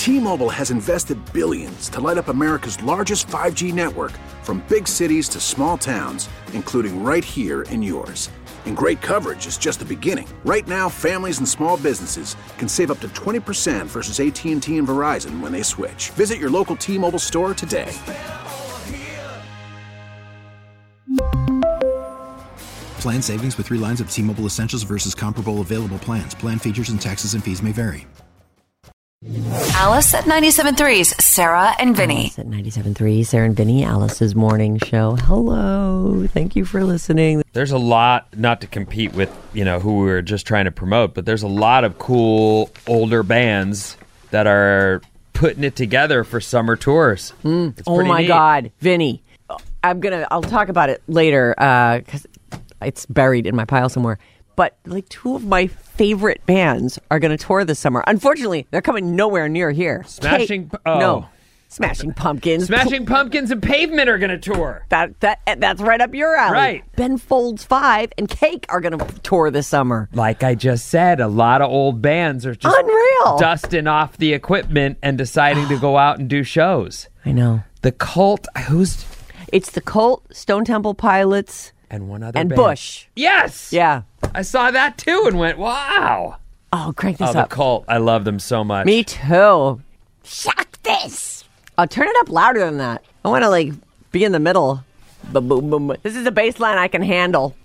T-Mobile has invested billions to light up America's largest 5G network, from big cities to small towns, including right here in yours. And great coverage is just the beginning. Right now, families and small businesses can save up to 20% versus AT&T and Verizon when they switch. Visit your local T-Mobile store today. Plan savings with 3 lines of T-Mobile Essentials versus comparable available plans. Plan features and taxes and fees may vary. Alice at 97.3's Sarah and Vinny. Alice at 97.3, Sarah and Vinny, Alice's morning show. Hello. Thank you for listening. There's a lot, not to compete with, who we were just trying to promote, but there's a lot of cool older bands that are putting it together for summer tours. Oh my neat. God, Vinny. I'll talk about it later because it's buried in my pile somewhere. But like 2 of my favorite bands are going to tour this summer. Unfortunately, they're coming nowhere near here. Smashing Pumpkins. Smashing Pumpkins and Pavement are going to tour. That's right up your alley. Right. Ben Folds 5 and Cake are going to tour this summer. Like I just said, a lot of old bands are just unreal, dusting off the equipment and deciding to go out and do shows. I know. The Cult, It's the Cult, Stone Temple Pilots, and one other and band. Bush. Yes. Yeah. I saw that too and went, wow. Oh, crank this up. up. The Cult. I love them so much. Me too. Shock this. I'll turn it up louder than that. I want to be in the middle. Boom, boom, boom. This is a bass line I can handle.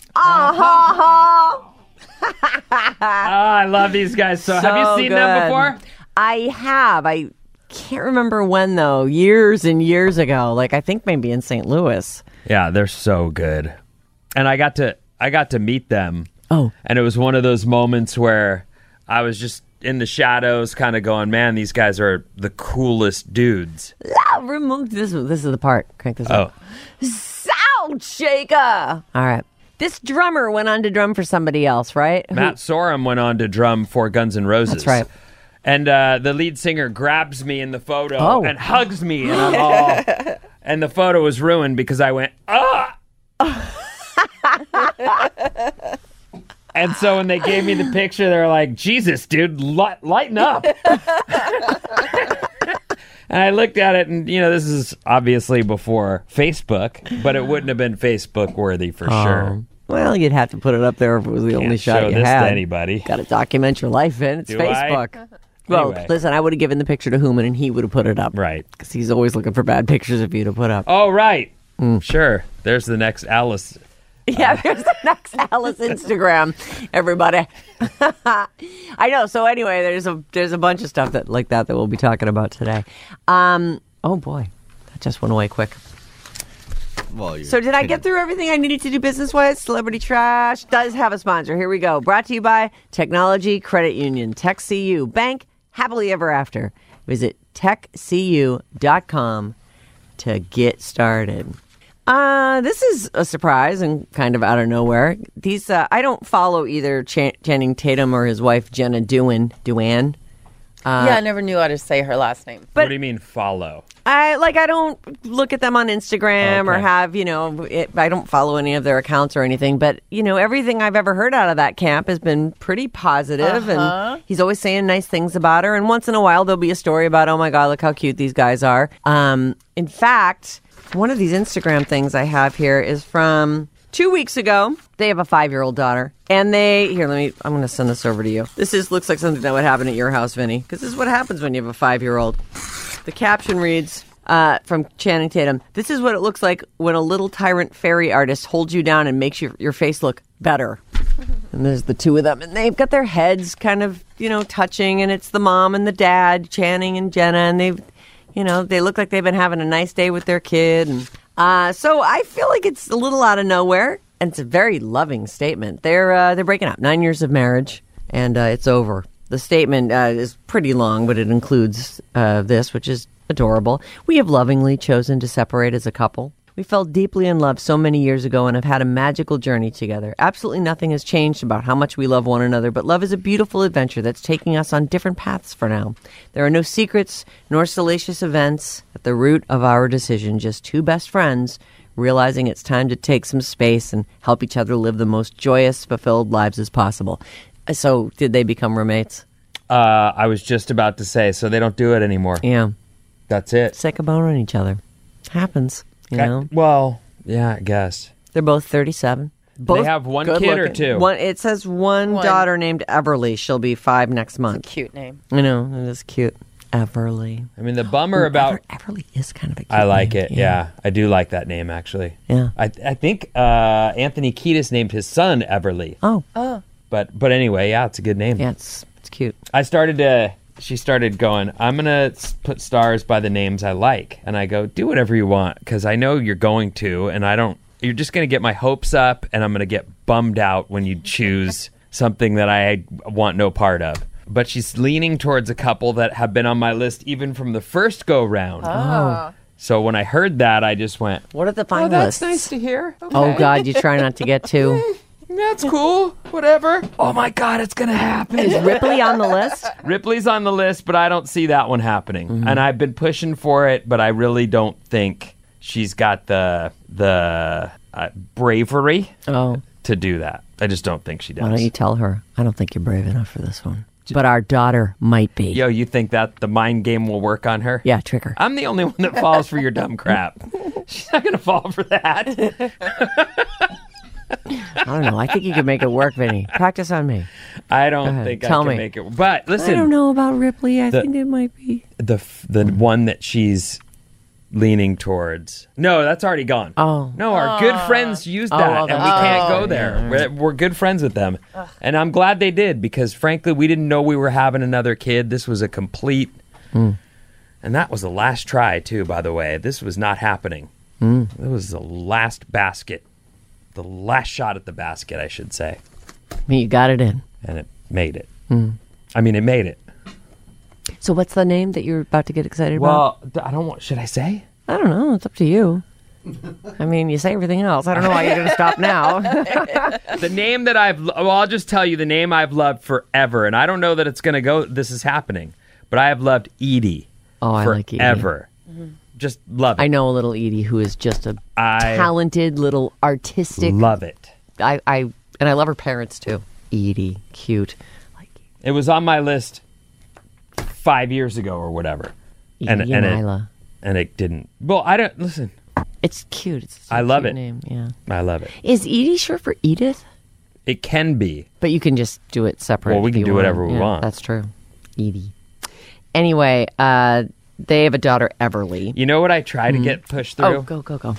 I love these guys. So have you seen them before? I have. I can't remember when though. Years and years ago. I think maybe in St. Louis. Yeah, they're so good. And I got to meet them. Oh. And it was one of those moments where I was just in the shadows kind of going, man, these guys are the coolest dudes. Remove this. This is the part. Crank this up. Sound shaker. All right. This drummer went on to drum for somebody else, right? Matt Sorum went on to drum for Guns N' Roses. That's right. And the lead singer grabs me in the photo and hugs me, and I'm all... And the photo was ruined because I went, ah! And so when they gave me the picture, they were like, Jesus, dude, lighten up. And I looked at it, and, this is obviously before Facebook, but it wouldn't have been Facebook worthy for sure. Well, you'd have to put it up there if it was the only shot you show this had. to anybody. Got to document your life in. It's Do Facebook. Well, Anyway. listen, I would have given the picture to Hooman, and he would have put it up. Right. Because he's always looking for bad pictures of you to put up. Oh, right. Sure. There's the next Alice. Yeah, there's the next Alice Instagram, everybody. I know. So anyway, there's a bunch of stuff that we'll be talking about today. Oh boy, that just went away quick. Well, so did I get through everything I needed to do business-wise? Celebrity Trash does have a sponsor. Here we go. Brought to you by Technology Credit Union, TechCU Bank, happily ever after. Visit techcu.com to get started. This is a surprise and kind of out of nowhere. These I don't follow either Channing Tatum or his wife Jenna Dewan. I never knew how to say her last name. What do you mean follow? I don't look at them on Instagram or have, I don't follow any of their accounts or anything. But, everything I've ever heard out of that camp has been pretty positive. And he's always saying nice things about her. And once in a while, there'll be a story about, oh, my God, look how cute these guys are. In fact, one of these Instagram things I have here is from 2 weeks ago. They have a 5-year-old daughter. And I'm going to send this over to you. This looks like something that would happen at your house, Vinny. Because this is what happens when you have a 5-year-old. The caption reads, from Channing Tatum, "This is what it looks like when a little tyrant fairy artist holds you down and makes your face look better." And there's the 2 of them. And they've got their heads kind of, touching. And it's the mom and the dad, Channing and Jenna. And they look like they've been having a nice day with their kid. And so I feel like it's a little out of nowhere. And it's a very loving statement. They're breaking up. 9 years of marriage. And it's over. The statement is pretty long, but it includes this, which is adorable. "We have lovingly chosen to separate as a couple. We fell deeply in love so many years ago and have had a magical journey together. Absolutely nothing has changed about how much we love one another, but love is a beautiful adventure that's taking us on different paths for now. There are no secrets nor salacious events at the root of our decision, just 2 best friends realizing it's time to take some space and help each other live the most joyous, fulfilled lives as possible." So, did they become roommates? I was just about to say, so they don't do it anymore. Yeah. That's it. Sick of boning each other. Happens, you know? Well, yeah, I guess. They're both 37. They have one kid or two? It says one daughter named Everly. She'll be 5 next month. Cute name. I know, it is cute. Everly. I mean, the bummer about... Everly is kind of a cute I like name. it, yeah. I do like that name, actually. Yeah. I think Anthony Kiedis named his son Everly. Oh. But anyway, yeah, it's a good name. Yeah, it's cute. She started going, I'm going to put stars by the names I like. And I go, do whatever you want, because I know you're going to, and you're just going to get my hopes up, and I'm going to get bummed out when you choose something that I want no part of. But she's leaning towards a couple that have been on my list even from the first go-round. Oh. So when I heard that, I just went, What are the finalists? that's nice to hear. Okay. Oh, God, you try not to get too... That's cool. Whatever. Oh, my God, it's going to happen. Is Ripley on the list? Ripley's on the list, but I don't see that one happening. Mm-hmm. And I've been pushing for it, but I really don't think she's got the bravery to do that. I just don't think she does. Why don't you tell her, I don't think you're brave enough for this one. But our daughter might be. Yo, you think that the mind game will work on her? Yeah, trick her. I'm the only one that falls for your dumb crap. She's not going to fall for that. I don't know. I think you could make it work, Vinny. Practice on me. I don't think I can make it. But listen, I don't know about Ripley. I think it might be the one that she's leaning towards. No, that's already gone. Oh, no, our good friends used that, and we can't go there. Yeah. We're good friends with them, and I'm glad they did, because frankly, we didn't know we were having another kid. This was a complete, and that was the last try too. By the way, this was not happening. It was the last basket. The last shot at the basket, I should say. You got it in. And it made it. I mean, it made it. So what's the name that you're about to get excited about? Well, I don't want... Should I say? I don't know. It's up to you. I mean, you say everything else. I don't know why you're going to stop now. The name that I'll just tell you the name I've loved forever. And I don't know that it's going to go... This is happening. But I have loved Edie. Oh, I like Edie. Forever. Just love it. I know a little Edie who is just a talented little artistic. Love it. And I love her parents too. Edie, cute. It was on my list 5 years ago or whatever. Edie and Isla. And it didn't. Well, I don't listen. It's cute. I love it. Name. Yeah. I love it. Is Edie short for Edith? It can be. But you can just do it separate. Well, we can do whatever we want. That's true. Edie. Anyway, they have a daughter, Everly. You know what I try to get pushed through? Oh, go.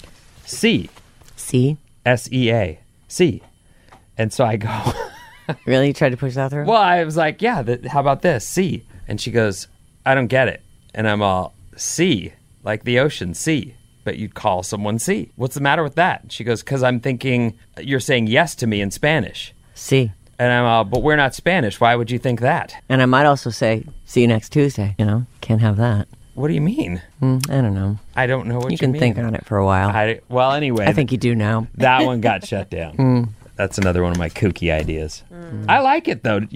C. C? S-E-A. C. And so I go... Really? You tried to push that through? Well, I was like, yeah, how about this? C. And she goes, I don't get it. And I'm all, C. Like the ocean, C. But you'd call someone C. What's the matter with that? She goes, because I'm thinking you're saying yes to me in Spanish. C. And I'm all, but we're not Spanish. Why would you think that? And I might also say, see you next Tuesday. You know, can't have that. What do you mean? I don't know. I don't know what you mean. You can think on it for a while. Well, anyway. I think you do now. That one got shut down. That's another one of my kooky ideas. I like it, though.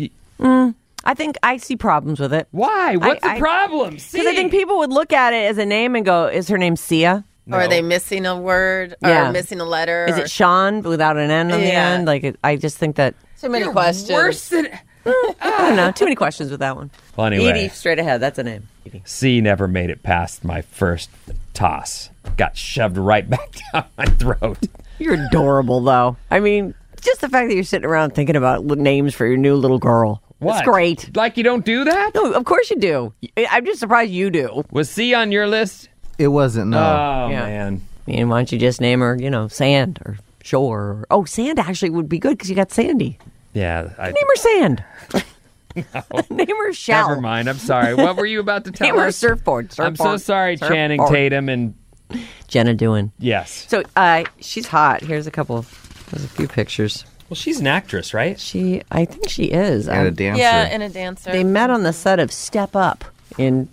I think I see problems with it. Why? What's the problem? Because I think people would look at it as a name and go, is her name Sia? No. Or are they missing a word? Or missing a letter? Is it Sean without an N on the end? Like, I just think that... Too many questions. Worse than... I don't know. Too many questions with that one. Well, anyway. Edie, straight ahead. That's a name. Edie. C never made it past my first toss. Got shoved right back down my throat. You're adorable, though. I mean, just the fact that you're sitting around thinking about names for your new little girl. What? That's great. Like you don't do that? No, of course you do. I'm just surprised you do. Was C on your list? It wasn't, no. Oh, man. I mean, why don't you just name her, Sand or Shore? Sand actually would be good because you got Sandy. Yeah. Name her Sand. No. Name her Shell. Never mind. I'm sorry. What were you about to tell us? Name her Surfboard. I'm so sorry, Channing Tatum and Jenna Dewan. Yes. So she's hot. There's a few pictures. Well, she's an actress, right? I think she is. And a dancer. Yeah, and a dancer. They met on the set of Step Up in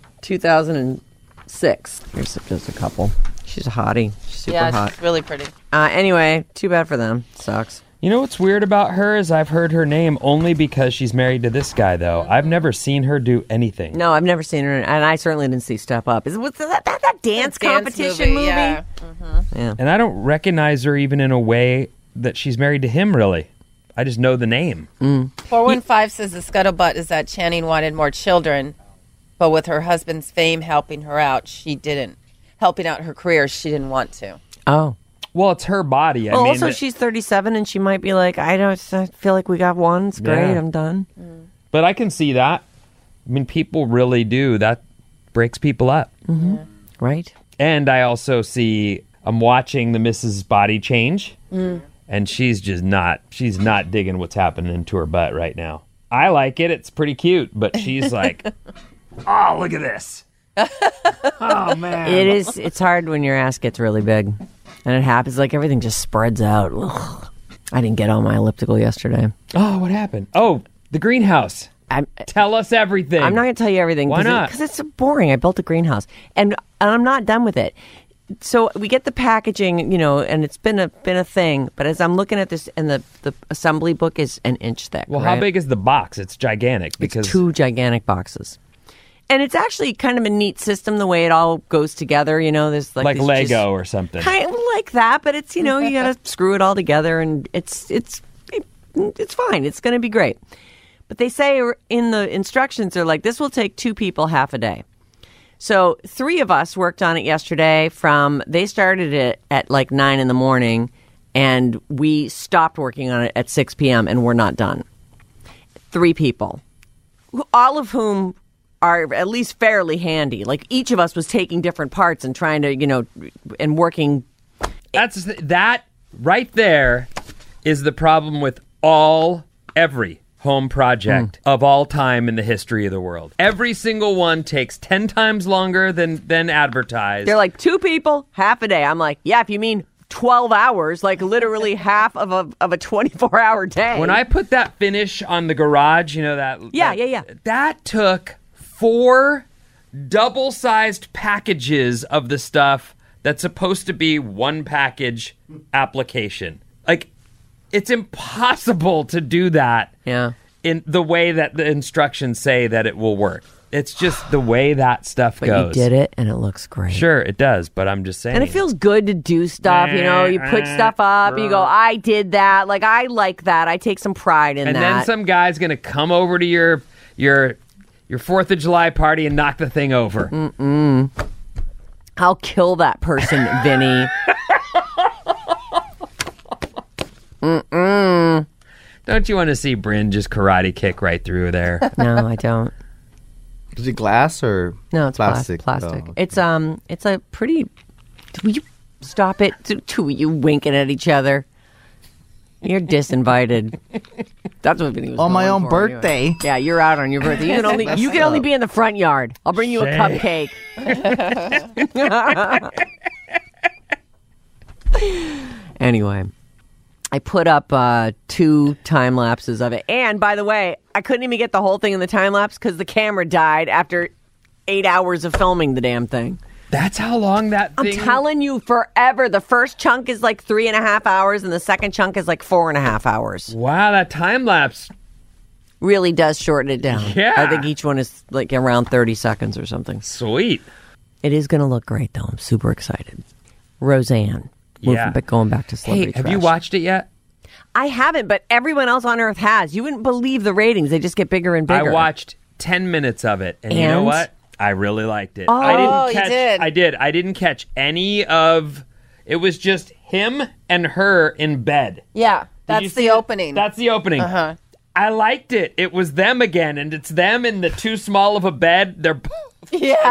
2006. Here's just a couple. She's a hottie. She's super hot. She's really pretty. Anyway, too bad for them. Sucks. You know what's weird about her is I've heard her name only because she's married to this guy, though. I've never seen her do anything. No, I've never seen her, and I certainly didn't see Step Up. What's that dance competition movie? Yeah. Yeah. And I don't recognize her even in a way that she's married to him, really. I just know the name. 415 says the scuttlebutt is that Channing wanted more children, but with her husband's fame helping her out, helping out her career, she didn't want to. Oh. Well, it's her body. Well, also, she's 37, and she might be like, I feel like we got one. It's great. Yeah. I'm done. But I can see that. I mean, people really do. That breaks people up. Mm-hmm. Yeah. Right. And I also see, I'm watching the Mrs. Body change, and she's not digging what's happening to her butt right now. I like it. It's pretty cute. But she's like, oh, look at this. Oh, man. It's hard when your ass gets really big. And it happens, like everything just spreads out. Ugh. I didn't get on my elliptical yesterday. Oh, what happened? Oh, the greenhouse. Tell us everything. I'm not going to tell you everything. Why not? Because it's boring. I built a greenhouse. And I'm not done with it. So we get the packaging, and it's been a thing. But as I'm looking at this, and the assembly book is an inch thick. Well, right? how big is the box? It's gigantic. Because it's 2 gigantic boxes. And it's actually kind of a neat system, the way it all goes together. There's like Lego or something. Kind of like that, but it's, you got to screw it all together, and it's fine. It's going to be great. But they say in the instructions, they're like, this will take 2 people half a day. So 3 of us worked on it yesterday they started it at like 9 in the morning, and we stopped working on it at 6 p.m., and we're not done. 3 people, all of whom are at least fairly handy. Like each of us was taking different parts and trying to, and working. That right there is the problem with every home project of all time in the history of the world. Every single one takes 10 times longer than advertised. They're like 2 people, half a day. I'm like, yeah, if you mean 12 hours, like literally half of a 24-hour day. When I put that finish on the garage, that... Yeah. That took 4 double-sized packages of the stuff that's supposed to be one package application. Like, it's impossible to do that in the way that the instructions say that it will work. It's just the way that stuff goes. But you did it, and it looks great. Sure, it does, but I'm just saying. And it feels good to do stuff, you put stuff up, you go, I did that. Like, I like that. I take some pride in that. And then some guy's going to come over to your 4th of July party and knock the thing over. I'll kill that person, Vinny. Don't you want to see Bryn just karate kick right through there? No, I don't. Is it glass or no? It's plastic. Plastic. Oh, okay. It's a pretty. Will you stop it? Two of you winking at each other. You're disinvited. That's what Vinny was on my own for, birthday. Anyway. Yeah, you're out on your birthday. You can only be in the front yard. I'll bring you a cupcake. Anyway, I put up 2 time lapses of it, and by the way, I couldn't even get the whole thing in the time lapse because the camera died after 8 hours of filming the damn thing. That's how long that thing... I'm telling you, forever. The first chunk is like 3.5 hours, and the second chunk is like 4.5 hours. Wow, that time lapse really does shorten it down. Yeah. I think each one is like around 30 seconds or something. Sweet. It is going to look great, though. I'm super excited. Roseanne. Going back to Celebrity Hey, have Trash. you watched it yet? I haven't, but everyone else on Earth has. You wouldn't believe the ratings. They just get bigger and bigger. I watched 10 minutes of it, and you know what? I really liked it. Oh, you did? I did. I didn't catch any of... It was just him and her in bed. Yeah, that's the opening. That's the opening. Uh-huh. I liked it. It was them again, and it's them in the too small of a bed. They're both... Yeah.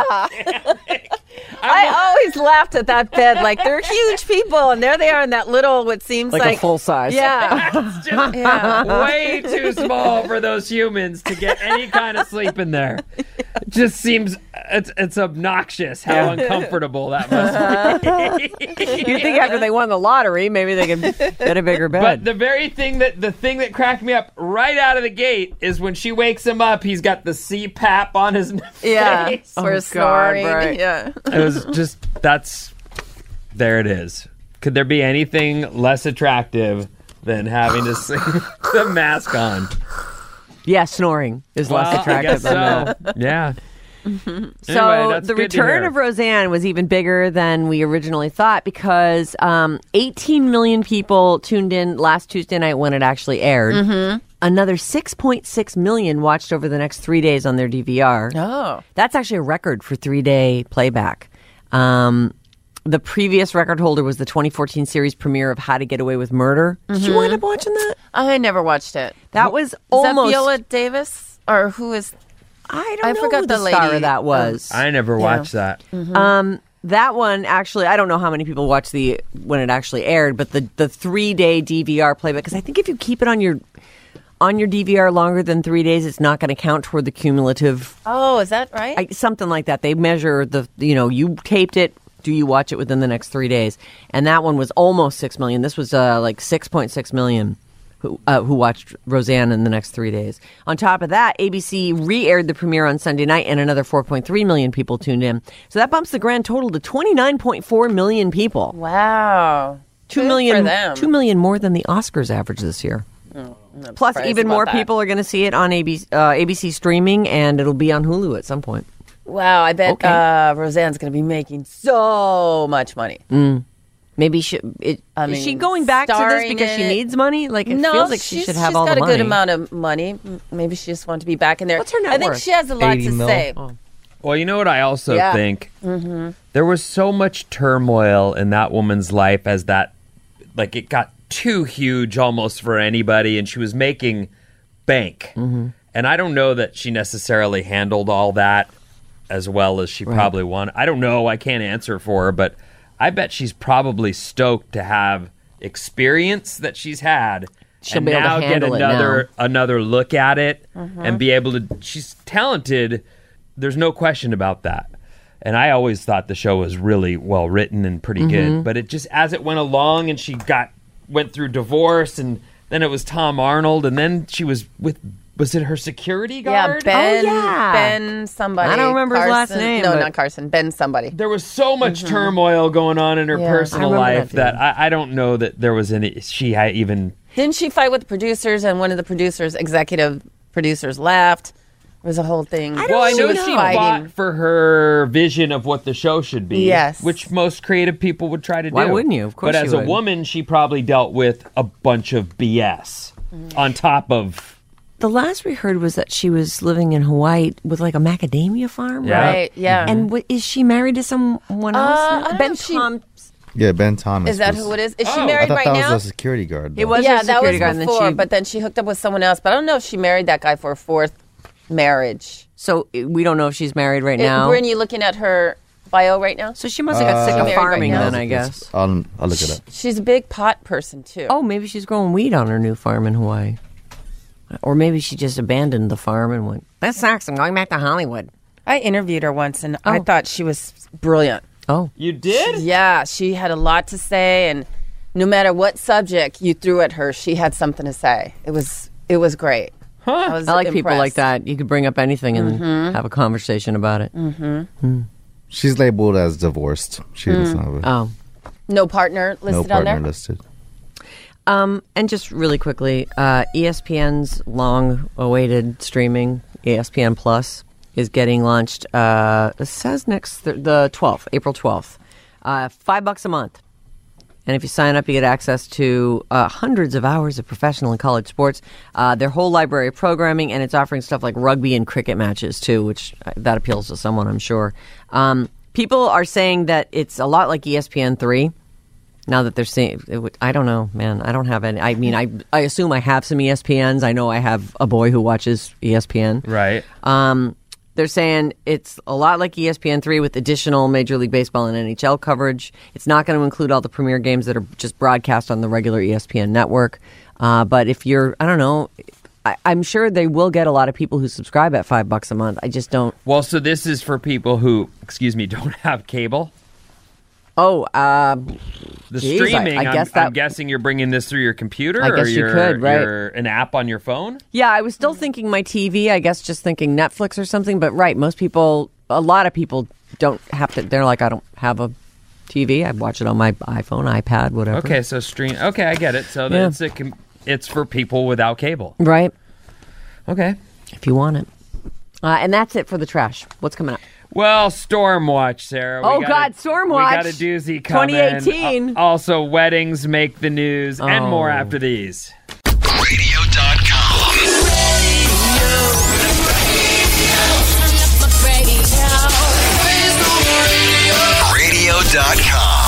I always laughed at that bed. Like, they're huge people, and there they are in that little, what seems like a full size. Yeah. It's just way too small for those humans to get any kind of sleep in there. It just seems it's obnoxious how uncomfortable that must be. You'd think after they won the lottery, maybe they could get a bigger bed. But the thing that cracked me up right out of the gate is when she wakes him up, he's got the CPAP on his face. For snoring. Right. Yeah. It was just, there it is. Could there be anything less attractive than having to sleep with the mask on? Yeah, snoring is less attractive than that. Yeah. Anyway, So that's the good to return hear. of Roseanne was even bigger than we originally thought because 18 million people tuned in last Tuesday night when it actually aired. Mm-hmm. Another 6.6 million watched over the next 3 days on their DVR. Oh. That's actually a record for 3-day playback. The previous record holder was the 2014 series premiere of How to Get Away with Murder. Did you wind up watching that? I never watched it. That was Is almost... that Viola Davis? Or who is... I don't I know forgot who the the star lady. of that was. I never watched that. That one actually, I don't know how many people watched when it actually aired, but the 3-day DVR playback, because I think if you keep it on your DVR longer than 3 days, it's not going to count toward the cumulative. Oh, is that right? Something like that. They measure you taped it. Do you watch it within the next 3 days? And that one was almost 6 million. This was like 6.6 million who watched Roseanne in the next 3 days. On top of that, ABC re-aired the premiere on Sunday night, and another 4.3 million people tuned in. So that bumps the grand total to 29.4 million people. Wow. 2 Good million, for them. 2 million more than the Oscars average this year. Plus, surprised even about more that. people are going to see it on ABC streaming, and it'll be on Hulu at some point. Wow, I bet Okay. Roseanne's going to be making so much money. Maybe is she mean, going back to this starring because she in it- needs money? Like it No, feels like she should have she's all got the a money. good amount of money. Maybe she just wants to be back in there. What's her net I think worth? she has a lot 80 to mil. say. Well, you know what I also Yeah. think? There was so much turmoil in that woman's life as that, like, it got too huge almost for anybody, and she was making bank. And I don't know that she necessarily handled all that as well as she probably wanted. I don't know. I can't answer for her, but I bet she's probably stoked to have experience that she's had. She'll and be able to now get handle it another look at it and be able to. She's talented. There's no question about that. And I always thought the show was really well written and pretty good. But it just, as it went along, and she went through divorce, and then it was Tom Arnold, and then she was with. Was it her security Yeah, guard? Ben somebody. I don't remember his last Carson- name, No, but- not Carson. Ben somebody. There was so much turmoil going on in her Yeah. personal I remember life that, that I don't know that there was any. She had even. Didn't she fight with the producers, and one of the executive producers left? It was a whole thing. Well, I know was she fighting. fought for her vision of what the show should be. Yes. Which most creative people would try to do. Why wouldn't you? Of course But you as a would. woman, she probably dealt with a bunch of BS on top of. The last we heard was that she was living in Hawaii with like a macadamia farm, Yeah. Right, yeah. And is she married to someone else? now? I don't Ben know, she- Tom. Yeah, Ben Thomas. Is that was- who it is? Is she Oh. I married thought right that now? was a security guard. It though. was Yeah, a that security was guard, and then before, she. but then she hooked up with someone else. But I don't know if she married that guy for a fourth marriage. So we don't know if she's married right now. Bryn, you looking at her bio right now? So she must have got sick of married right farming now? then, I guess. I'll look it up. She's a big pot person too. Oh, maybe she's growing weed on her new farm in Hawaii. Or maybe she just abandoned the farm and went, that sucks, I'm going back to Hollywood. I interviewed her once, and I Oh. thought she was brilliant. Oh. You did? Yeah, she had a lot to say, and no matter what subject you threw at her, she had something to say. It was great. I was I like people like impressed. that. You could bring up anything and have a conversation about it. She's labeled as divorced. She doesn't have Oh. No partner listed no on partner there. listed. And just really quickly, ESPN's long-awaited streaming, ESPN Plus, is getting launched. It says the 12th, April 12th. $5 a month. And if you sign up, you get access to hundreds of hours of professional and college sports, their whole library of programming, and it's offering stuff like rugby and cricket matches, too, which that appeals to someone, I'm sure. People are saying that it's a lot like ESPN3. Now that they're seeing, I don't know, man. I don't have any. I mean, I assume I have some ESPNs. I know I have a boy who watches ESPN. Right. They're saying it's a lot like ESPN3 with additional Major League Baseball and NHL coverage. It's not going to include all the premier games that are just broadcast on the regular ESPN network. But if you're, I don't know, I'm sure they will get a lot of people who subscribe at $5 a month. I just don't. Well, so this is for people who, don't have cable. Oh, The Geez, streaming, I guess I'm that- guessing you're bringing this through your computer I or guess you could, right. an app on your phone? yeah, I was still thinking my TV. I guess just thinking Netflix or something. But right, a lot of people don't have to. They're like, I don't have a TV. I watch it on my iPhone, iPad, whatever. Okay, so stream. Okay, I get it. So Yeah. it's for people without cable. Right. Okay. If you want it. And that's it for the trash. What's coming up? Well, Storm Watch, Sarah. Storm Watch. We got a doozy coming. 2018. Also, weddings make the news and more after these. Radio.com. Radio.com.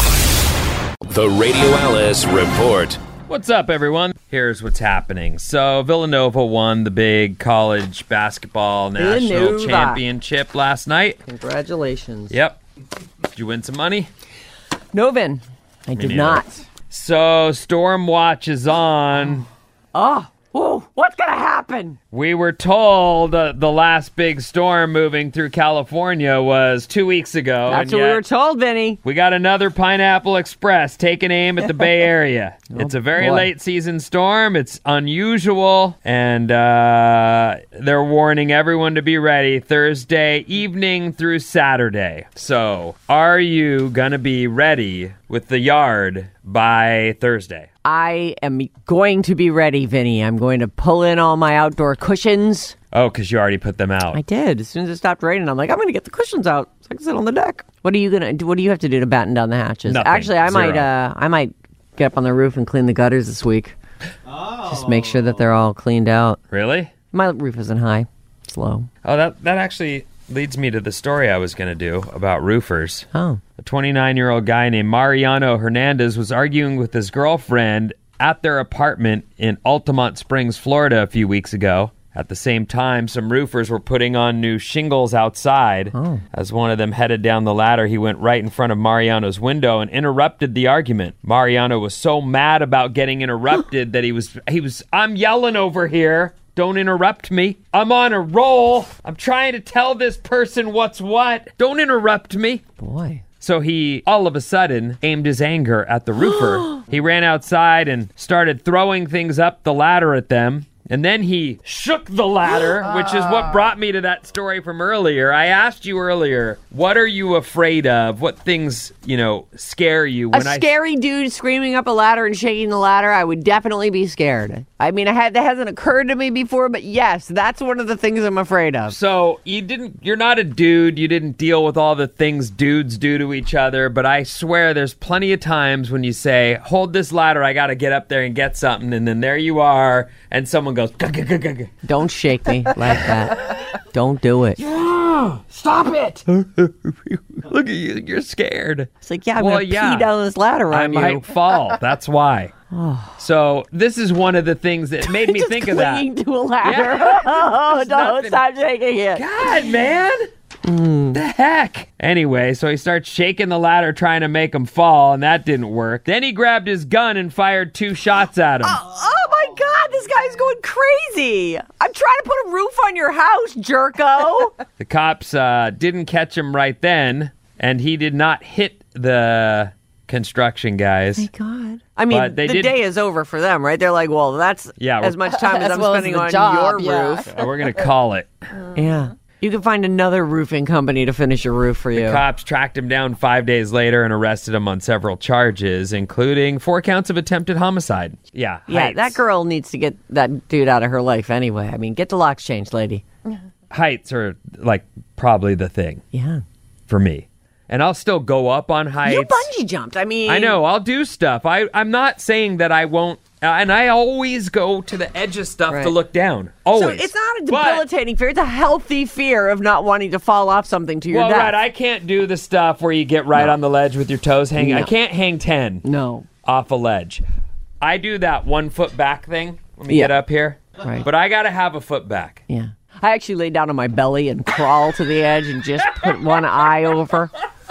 The Radio Alice Report. What's up, everyone? Here's what's happening. So, Villanova won the big college basketball national championship last night. Congratulations. Yep. Did you win some money? No, Vin. I did not. So, Storm Watch is on. What's going to happen? We were told the last big storm moving through California was 2 weeks ago. That's what we were told, Vinny. We got another Pineapple Express taking aim at the Bay Area. It's a very late season storm. It's unusual, and they're warning everyone to be ready Thursday evening through Saturday. So, are you going to be ready with the yard by Thursday? I am going to be ready, Vinny. I'm going to pull in all my outdoor cushions. Oh, because you already put them out. I did. As soon as it stopped raining, I'm like, I'm going to get the cushions out so I can sit on the deck. What do you have to do to batten down the hatches? Nothing. Actually, I might get up on the roof and clean the gutters this week. Just make sure that they're all cleaned out. Really? My roof isn't high. It's low. Oh, that actually leads me to the story I was going to do about roofers. Oh. A 29-year-old guy named Mariano Hernandez was arguing with his girlfriend at their apartment in Altamont Springs, Florida a few weeks ago. At the same time, some roofers were putting on new shingles outside. Oh. As one of them headed down the ladder, he went right in front of Mariano's window and interrupted the argument. Mariano was so mad about getting interrupted that he was, I'm yelling over here. Don't interrupt me. I'm on a roll. I'm trying to tell this person what's what. Don't interrupt me. Boy. So he, all of a sudden, aimed his anger at the roofer. He ran outside and started throwing things up the ladder at them. And then he shook the ladder, which is what brought me to that story from earlier. I asked you earlier, what are you afraid of? What things, scare you? A scary dude screaming up a ladder and shaking the ladder, I would definitely be scared. I mean, that hasn't occurred to me before, but yes, that's one of the things I'm afraid of. So you're not a dude. You didn't deal with all the things dudes do to each other, but I swear there's plenty of times when you say, hold this ladder, I got to get up there and get something, and then there you are, and someone goes, gah. Don't shake me like that. Don't do it. Yeah, stop it. Look at you. You're scared. It's like, I'm going to pee down this ladder on you. I might fall. That's why. So this is one of the things that made me think of that. Clinging to a ladder. Yeah. Don't stop shaking it. God, man. The heck? Anyway, so he starts shaking the ladder trying to make him fall, and that didn't work. Then he grabbed his gun and fired 2 shots at him. Oh my God, this guy's going crazy. I'm trying to put a roof on your house, jerko. The cops didn't catch him right then, and he did not hit the construction guys. Oh my God. I mean, the day is over for them, right? They're like, well, that's as much time as I'm spending on your roof. We're going to call it. Yeah. You can find another roofing company to finish your roof for you. The cops tracked him down 5 days later and arrested him on several charges, including 4 counts of attempted homicide. Yeah, that girl needs to get that dude out of her life anyway. I mean, get the locks changed, lady. Heights are, probably the thing. Yeah. For me. And I'll still go up on heights. You bungee jumped. I mean... I know. I'll do stuff. I'm not saying that I won't. And I always go to the edge of stuff to look down. Always. So it's not a debilitating fear. It's a healthy fear of not wanting to fall off something to your death. Well, right. I can't do the stuff where you get right on the ledge with your toes hanging. No. I can't hang 10 off a ledge. I do that 1 foot back thing when we get up here. Right. But I got to have a foot back. Yeah. I actually lay down on my belly and crawl to the edge and just put one eye over.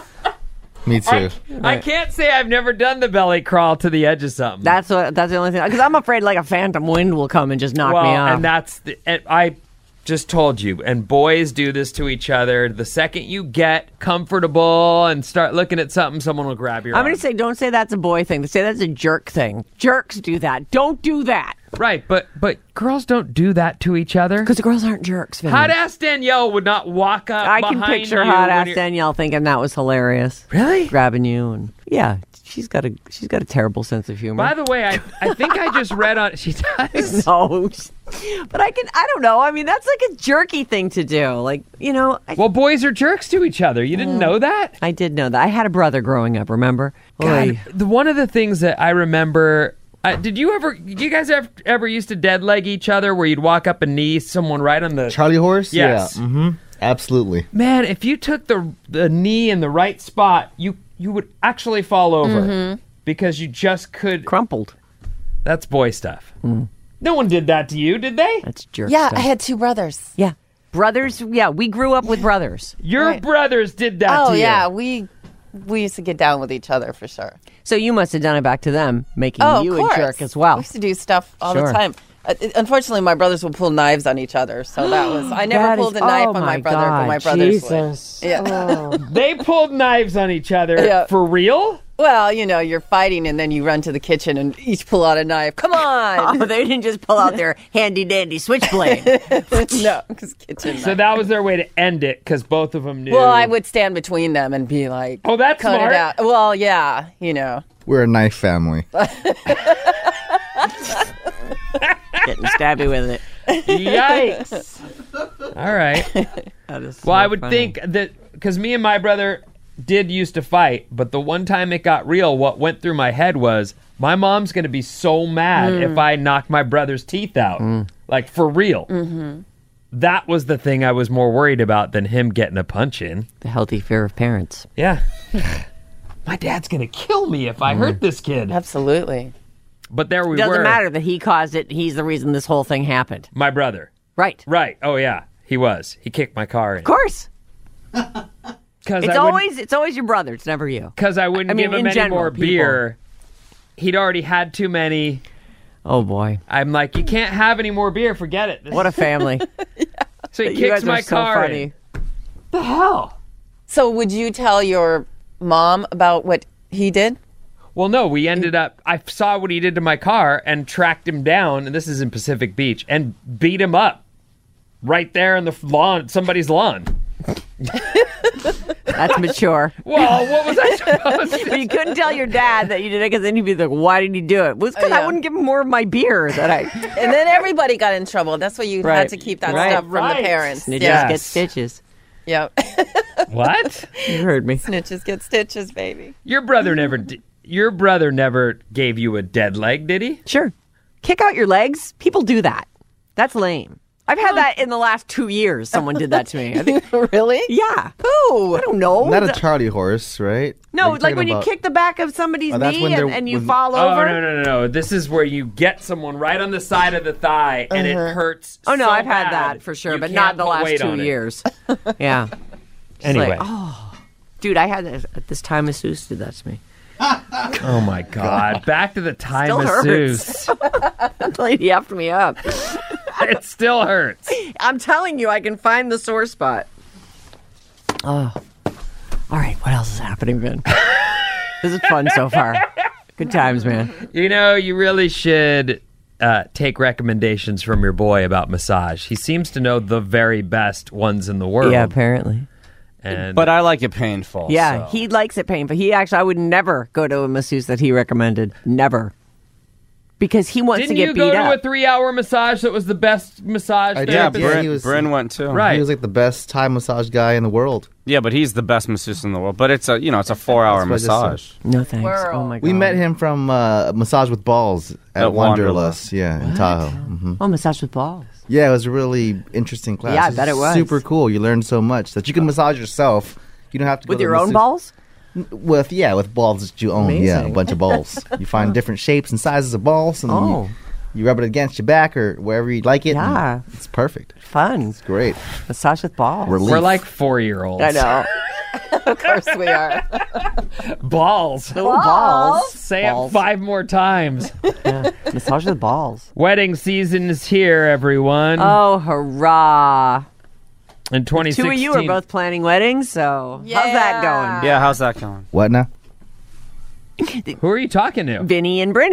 Me too. I can't say I've never done the belly crawl to the edge of something. That's the only thing. Because I'm afraid like a phantom wind will come and just knock me off. And I just told you, and boys do this to each other. The second you get comfortable and start looking at something, someone will grab your arm. I'm going to say, don't say that's a boy thing. Say that's a jerk thing. Jerks do that. Don't do that. Right, but girls don't do that to each other. Because the girls aren't jerks, Vinny. Hot ass Danielle would not walk up I can behind picture you hot when ass you're- Danielle thinking that was hilarious. Really? Grabbing you and yeah, she's got a terrible sense of humor. By the way, I think I just read on she does. No, but I don't know. I mean, that's like a jerky thing to do. Like, Well, boys are jerks to each other. You didn't know that? I did know that. I had a brother growing up, remember? God, one of the things that I remember. Did you guys ever used to dead leg each other where you'd walk up and knee someone right on the Charlie horse? Yes. Yeah. Mm-hmm. Absolutely. Man, if you took the knee in the right spot, you would actually fall over because you just could crumpled. That's boy stuff. No one did that to you, did they? That's jerk Yeah, stuff. I had 2 brothers. Yeah. Brothers, yeah, we grew up with brothers. Your brothers did that Oh to you. yeah, we used to get down with each other for sure. So you must have done it back to them, making Oh, you of course. a jerk as well. We used to do stuff all Sure. the time. Unfortunately, my brothers would pull knives on each other, so that was. I never That pulled is- a knife oh on my my brother, but God, my brothers Jesus. would. Yeah. They pulled knives on each other Yeah. for real? Well, you're fighting, and then you run to the kitchen and each pull out a knife. Come on! Oh, they didn't just pull out their handy dandy switchblade. No, because kitchen. So knife. that was their way to end it because both of them knew. Well, I would stand between them and be like, Oh, that's cut smart. it out. Well, yeah, We're a knife family. Getting stabby with it. Yikes. All right. That is Well, so I would funny. think that because me and my brother did used to fight, but the one time it got real, what went through my head was my mom's going to be so mad if I knock my brother's teeth out. Like, for real. Mm-hmm. That was the thing I was more worried about than him getting a punch in. the healthy fear of parents. Yeah. My dad's going to kill me if I hurt this kid. absolutely. But there we Doesn't were. matter that he caused it. He's the reason this whole thing happened. My brother. Right. Right. Oh, yeah. He was. He kicked my car in. Of course. Because It's always your brother. It's never you. Because I wouldn't I mean, give him in any general, more people. beer. He'd already had too many. Oh boy. I'm like, you can't have any more beer. Forget it. What a family. So he You kicks guys are my so car funny. in. The hell? So, would you tell your mom about what he did? Well, no, we ended up, I saw what he did to my car and tracked him down, and this is in Pacific Beach, and beat him up right there in the lawn, somebody's lawn. That's mature. Well, what was I supposed to But you couldn't tell your dad that you did it because then he'd be like, why did he do it? Well, it's because I yeah. wouldn't give him more of my beer that I... And then everybody got in trouble. That's why you Right. had to keep that Right. stuff from Right. the parents. Snitches Yeah. get stitches. Yep. What? You heard me. Snitches get stitches, baby. Your brother never gave you a dead leg, did he? Sure. Kick out your legs. People do that. That's lame. I've had that in the last 2 years. Someone did that to me. I think, Really? yeah. Who? I don't know. Not a Charlie horse, right? No, Are you like talking when you about- kick the back of somebody's Oh, that's knee when they're- and you when- fall Oh, over. no. This is where you get someone right on the side of the thigh and it hurts. Oh, no, so I've had bad, that for sure, you but can't not the put last weight 2 on it. years. Yeah. Anyway. Like, dude, I had this at this time masseuse did that to me. Oh my God! Back to the time Still masseuse. That lady effed me up. It still hurts. I'm telling you, I can find the sore spot. Oh. All right, what else is happening, Ben? This is fun so far. Good times, man. You know, you really should take recommendations from your boy about massage. He seems to know the very best ones in the world. Yeah, apparently. And But I like it painful. Yeah, so. he likes it painful. I would never go to a masseuse that he recommended. Never. Because he wants didn't to you get go beat to up. a 3-hour massage that was the best massage I did, Yeah, therapist? Yeah, Bryn, he was- Bryn went too. Right. He was like the best Thai massage guy in the world. Yeah, but he's the best masseuse in the world. But it's a 4-hour That's what I just massage. No thanks. Whirl. Oh my god. We met him from Massage with Balls at At Wanderlust. Yeah, in Tahoe. hmm Oh, massage with balls. Yeah, it was a really interesting class. Yeah, I It bet it was. Super cool. You learned so much that you can massage yourself. You don't have to go With to your the own masseuse- balls? With balls that you own. Yeah, a Amazing. bunch of balls. You find different shapes and sizes of balls, and Oh. you rub it against your back or wherever you like it. and Yeah. it's perfect. Fun. Great. Massage with balls. Relief. We're like 4-year-olds. I know. Of course we are. Balls. Balls. Say Balls. it 5 more times. Yeah. Massage with balls. Wedding season is here, everyone. Oh, hurrah. In 2016. 2 of you are both planning weddings, so how's that going? Yeah, how's that going? What now? Who are you talking to? Vinny and Brinny.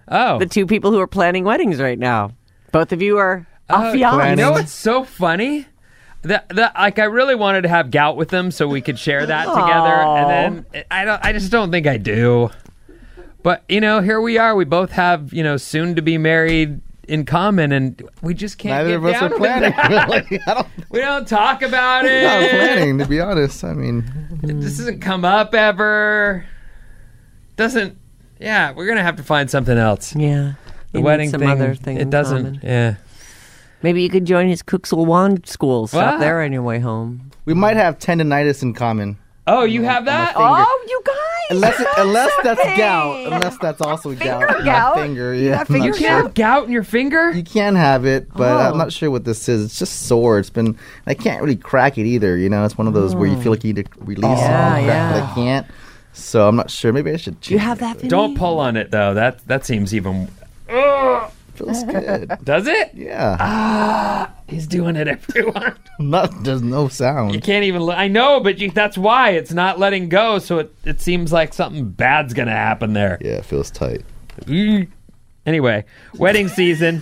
Oh. The two people who are planning weddings right now. Both of you are off fiancés. You know what's so funny? Like I really wanted to have gout with them so we could share that together, and then I just don't think I do. But here we are. We both have soon to be married in common, and we just can't. Neither get of us down are with planning. that. Really, We don't talk about it. not planning, to be honest. I mean, This doesn't come up ever. Doesn't. Yeah, we're gonna have to find something else. Yeah. The You wedding need some thing. other thing It in doesn't. common. Yeah. Maybe you could join his Kuxelwan school. Stop What? there on your way home. we might have tendinitis in common. Oh, you have that? finger. You guys! Unless that's something. gout. Unless that's also gout. in gout? My finger. Yeah, I'm You not can't sure. have gout in your finger? You can have it, but Oh. I'm not sure what this is. It's just sore. I can't really crack it either. It's one of those where you feel like you need to release it, Yeah, and crack, but yeah. I can't. So I'm not sure. Maybe I should. Do you have that, Vinny? Don't pull on it though. That seems even. Feels good. Does it? Yeah. He's doing it, everyone. There's no You sound. can't even. I know, but that's why it's not letting go. So it seems like something bad's gonna happen there. Yeah, it feels tight. Anyway, wedding season.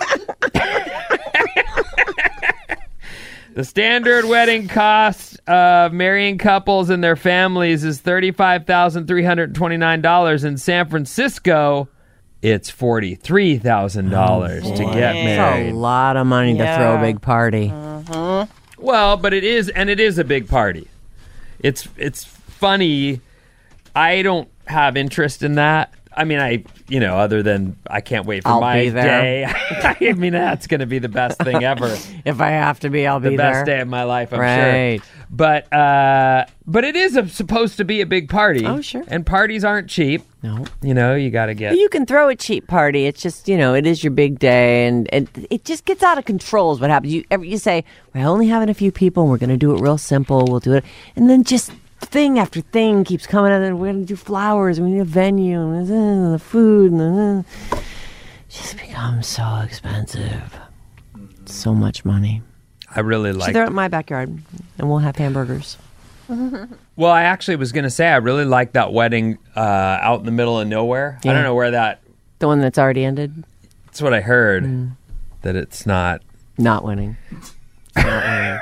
The standard wedding cost of marrying couples and their families is $35,329. In San Francisco, it's $43,000 to get That's married. a lot of money to throw a big party. Well, but it is a big party. It's funny. I don't have interest in that. I mean, other than I can't wait for I'll my be there. day. I mean, that's going to be the best thing ever. If I have to be, I'll The be best there. day of my life, I'm Right. sure. But it is supposed to be a big party. Oh, sure. And parties aren't cheap. No. You got to get. You can throw a cheap party. It's just, it is your big day, and it just gets out of control is what happens. You say, we're only having a few people, and we're going to do it real simple. We'll do it. And then just thing after thing keeps coming out. And we're going to do flowers, and we need a venue, and the food, and it just becomes so expensive. So much money. I really So like. they're at my backyard, and we'll have hamburgers. Well, I actually was going to say I really like that wedding out in the middle of nowhere. I Yeah. don't know where that. The one that's already ended, That's what I heard. That it's not. not winning. Right.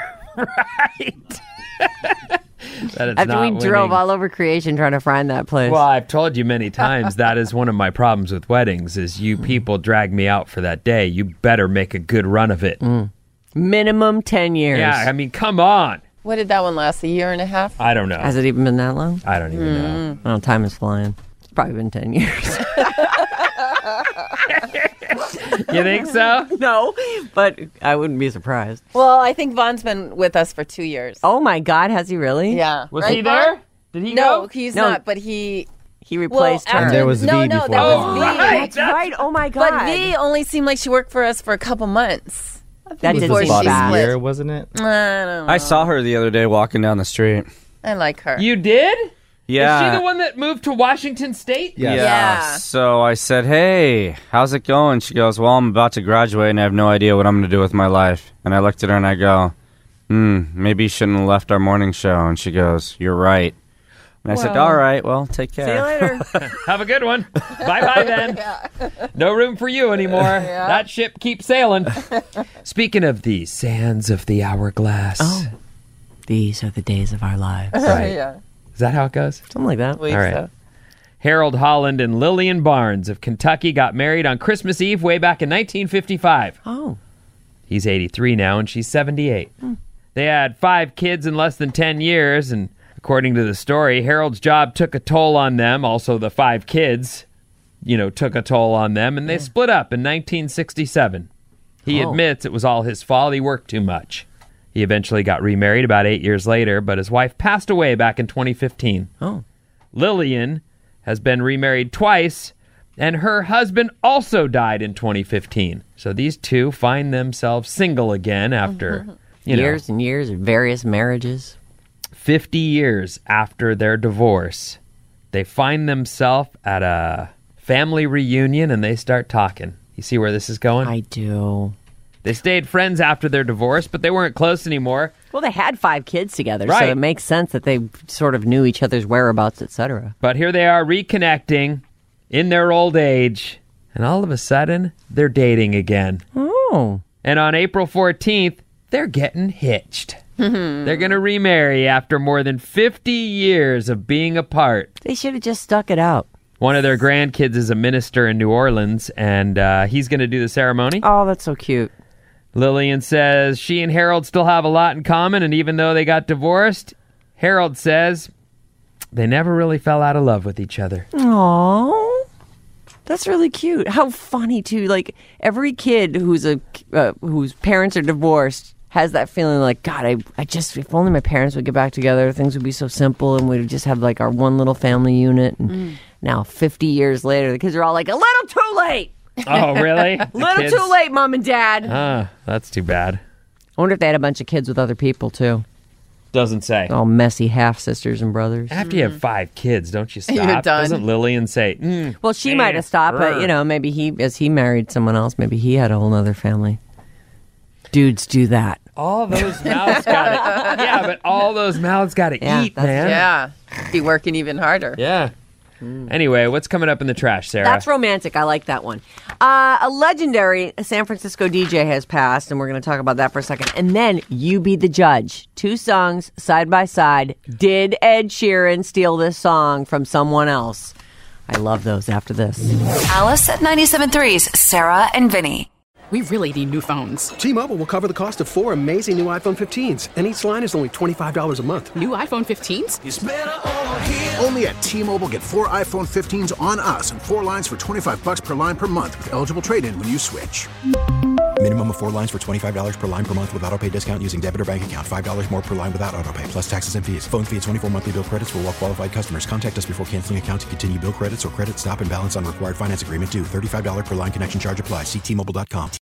That it's After not we drove winning. all over creation trying to find that place. Well, I've told you many times that is one of my problems with weddings is you people drag me out for that day. You better make a good run of it. Minimum 10 years. Yeah, I mean, come on. What did that one last? A year and a half? I don't know. Has it even been that long? I don't even know. Oh, time is flying. It's probably been 10 years. You think so? No, but I wouldn't be surprised. Well, I think Vaughn's been with us for 2 years. Oh my God, has he really? Yeah. Was Right, he there? Vaughn? Did he No, go? he's No. not, but he... He replaced well, her. And there was no, V no, before that that. was V. Right. That's right. Oh my God. But V only seemed like she worked for us for a couple months. that did before seem she About bad. a split. year, wasn't it? I don't know. I saw her the other day walking down the street. I like her. You did? Yeah. Is she the one that moved to Washington State? Yes. Yeah. So I said, "Hey, how's it going?" She goes, "Well, I'm about to graduate and I have no idea what I'm going to do with my life." And I looked at her and I go, maybe you shouldn't have left our morning show." And she goes, "You're right." And I said, "All right, well, take care." See you later. Have a good one. Bye-bye then. No room for you anymore. That ship keeps sailing. Speaking of the sands of the hourglass. Oh. These are the days of our lives. Right. Yeah. Is that how it goes? Something like that. Believe All right. so. Harold Holland and Lillian Barnes of Kentucky got married on Christmas Eve way back in 1955. Oh. He's 83 now and she's 78. They had 5 kids in less than 10 years, and according to the story, Harold's job took a toll on them. Also, the 5 kids, took a toll on them, and they split up in 1967. He admits it was all his fault. He worked too much. He eventually got remarried about 8 years later, but his wife passed away back in 2015. Oh. Lillian has been remarried twice, and her husband also died in 2015. So these two find themselves single again after, Years and years of various marriages. 50 years after their divorce. They find themselves at a family reunion and they start talking. You see where this is going? I do. They stayed friends after their divorce, but they weren't close anymore. Well, they had 5 kids together, Right. so it makes sense that they sort of knew each other's whereabouts, etc. But here they are reconnecting in their old age And all of a sudden, they're dating again. Oh. And on April 14th, they're getting hitched. They're going to remarry after more than 50 years of being apart. They should have just stuck it out. One of their grandkids is a minister in New Orleans, and he's going to do the ceremony. Oh, that's so cute. Lillian says she and Harold still have a lot in common, and even though they got divorced, Harold says they never really fell out of love with each other. Aww. That's really cute. How funny, too. Like, every kid whose parents are divorced has that feeling like, God, I just, if only my parents would get back together, things would be so simple, and we'd just have, like, our one little family unit. And now, 50 years later, the kids are all like, a little too late. Oh, really? A little too late, Mom and Dad. That's too bad. I wonder if they had a bunch of kids with other people, too. Doesn't say. All messy half-sisters and brothers. After you have 5 kids, don't you stop? You're done. Doesn't Lillian say, well, she might have stopped, but, maybe as he married someone else, maybe he had a whole other family. Dudes do that. all those mouths got to Yeah, but all those mouths got to eat, man. Yeah. Be working even harder. Yeah. Anyway, what's coming up in the trash, Sarah? That's romantic. I like that one. A legendary San Francisco DJ has passed, and we're going to talk about that for a second. And then you be the judge. 2 songs side by side. Did Ed Sheeran steal this song from someone else? I love those after this. Alice at 97.3's Sarah and Vinny. We really need new phones. T-Mobile will cover the cost of 4 amazing new iPhone 15s, and each line is only $25 a month. New iPhone 15s? It's better over here. Only at T-Mobile, get 4 iPhone 15s on us and 4 lines for $25 per line per month with eligible trade-in when you switch. Minimum of 4 lines for $25 per line per month with autopay discount using debit or bank account. $5 more per line without autopay, plus taxes and fees. Phone fee at 24 monthly bill credits for well-qualified customers. Contact us before canceling account to continue bill credits or credit stop and balance on required finance agreement due. $35 per line connection charge applies. See T-Mobile.com.